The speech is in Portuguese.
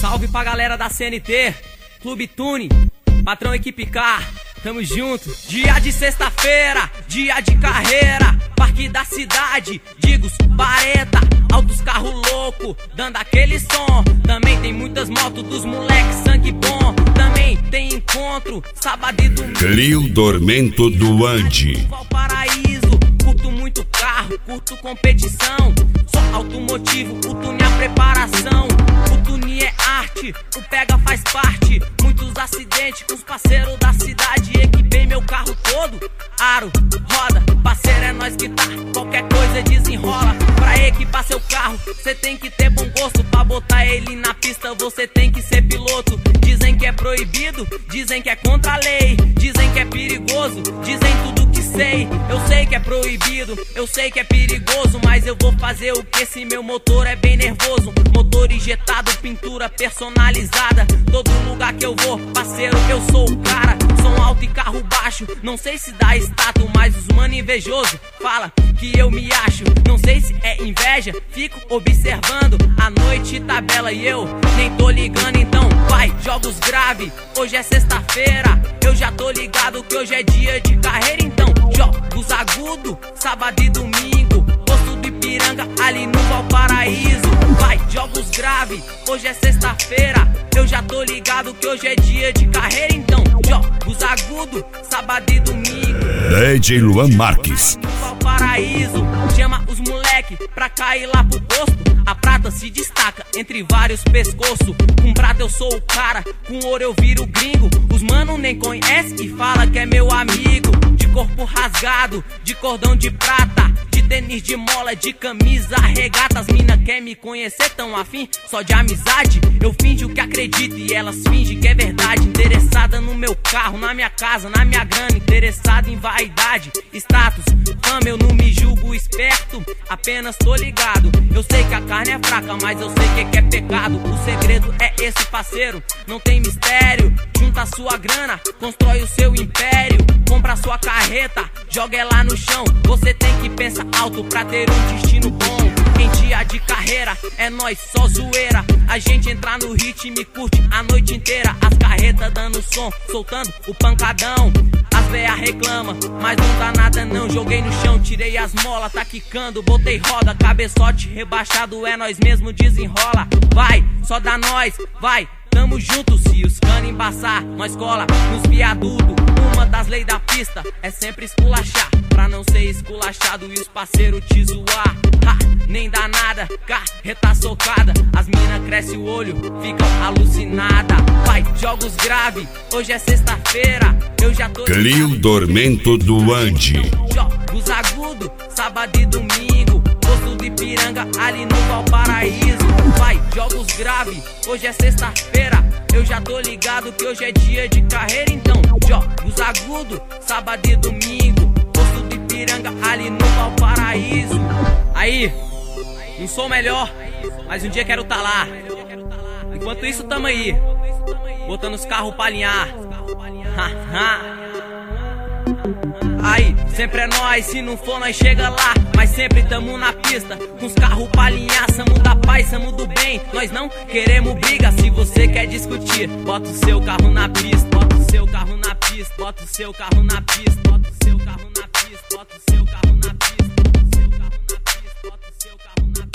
Salve pra galera da CNT, Clube Tune, patrão Equipe K, tamo junto. Dia de sexta-feira, dia de carreira, parque da cidade, Digos, Bareta, altos carro louco, dando aquele som. Também tem muitas motos dos moleques, sangue bom. Também tem encontro, sábado e domingo. Clio Dormento do Andi. Valparaíso, curto muito carro, curto competição. Só automotivo, o Tune é a preparação. O Tune é arte, o pega faz parte. Muitos acidentes com os parceiros da cidade. Equipei meu carro todo, aro, roda, parceiro é nós que tá. Qualquer coisa desenrola. Pra equipar seu carro, cê tem que ter bom gosto. Pra botar ele na pista, você tem que ser piloto. Dizem que é proibido, dizem que é contra a lei, dizem que é perigoso, dizem tudo que sei. Eu sei que é proibido, eu sei que é perigoso, mas eu vou fazer o que se meu motor é bem nervoso. Motor injetado, pintura personalizada, todo lugar que eu vou, parceiro, eu sou o cara. Som alto e carro baixo, não sei se dá status, mas os mano invejoso fala que eu me acho. Não sei se é inveja, fico observando a noite tabela e eu nem tô ligando. Então vai, jogos grave, hoje é sexta-feira, eu já tô ligado que hoje é dia de carreira. Então jogos agudo, sábado e domingo, posto do Ipiranga ali no Valparaíso. Vai, jogos grave, hoje é sexta-feira, eu já tô ligado que hoje é dia de carreira. Então jogos agudo, sábado e domingo. DJ Luan Marques. Valparaíso, chama os moleque pra cair lá pro posto. A prata se destaca entre vários pescoços. Com prata eu sou o cara, com ouro eu viro gringo. Os mano nem conhece e fala que é meu amigo. De corpo rasgado, de cordão de prata, de tênis de mola, de camisa regata. As mina quer me conhecer tão afim, só de amizade. Eu finjo que acredito e elas fingem que é verdade. Interessada no meu carro, na minha casa, na minha grana. Interessada em vaidade, status, fama. Eu não me julgo esperto, apenas tô ligado. Eu sei que a carne é fraca, mas eu sei que é pecado. O segredo é esse, parceiro, não tem mistério. Junta a sua grana, constrói o seu império. Compra a sua carreta, joga ela no chão. Você tem que pensar alto pra ter um destino bom. Em dia de carreira, é nós só zoeira. A gente entra no ritmo e curte a noite inteira. As carretas dando som, soltando o pancadão. As véia reclama, mas não dá nada não. Joguei no chão, tirei as molas, tá quicando, botei roda. Cabeçote rebaixado, é nós mesmo, desenrola. Vai, só dá nós, vai, tamo junto. Se os cano embaçar, nós cola nos viadutos. Uma das leis da pista é sempre esculachar, pra não ser esculachado e os parceiros te zoar. Ha, nem dá nada, carreta socada. As mina cresce o olho, ficam alucinada. Vai, jogos grave, hoje é sexta-feira, eu já tô Clio Dormento do Andi. Jogos agudo, sábado e domingo, posto do Ipiranga ali no Valparaíso. Vai, jogos grave, hoje é sexta-feira, eu já tô ligado que hoje é dia de carreira. Então jogos agudo, sábado e domingo, posto do Ipiranga ali no Valparaíso. Aí, não sou melhor, mas um dia quero tá lá. Enquanto isso tamo aí, botando os carros pra alinhar. Aí, sempre é nós, se não for nós chega lá. Mas sempre tamo na pista, com os carros pra alinhar. Samo da paz, samo do bem, nós não queremos briga. Se você quer discutir, bota o seu carro na pista. Bota o seu carro na pista, bota o seu carro na pista. Bota o seu carro na pista, bota o seu carro na pista. Bota o seu carro na pista, bota o seu carro na pista.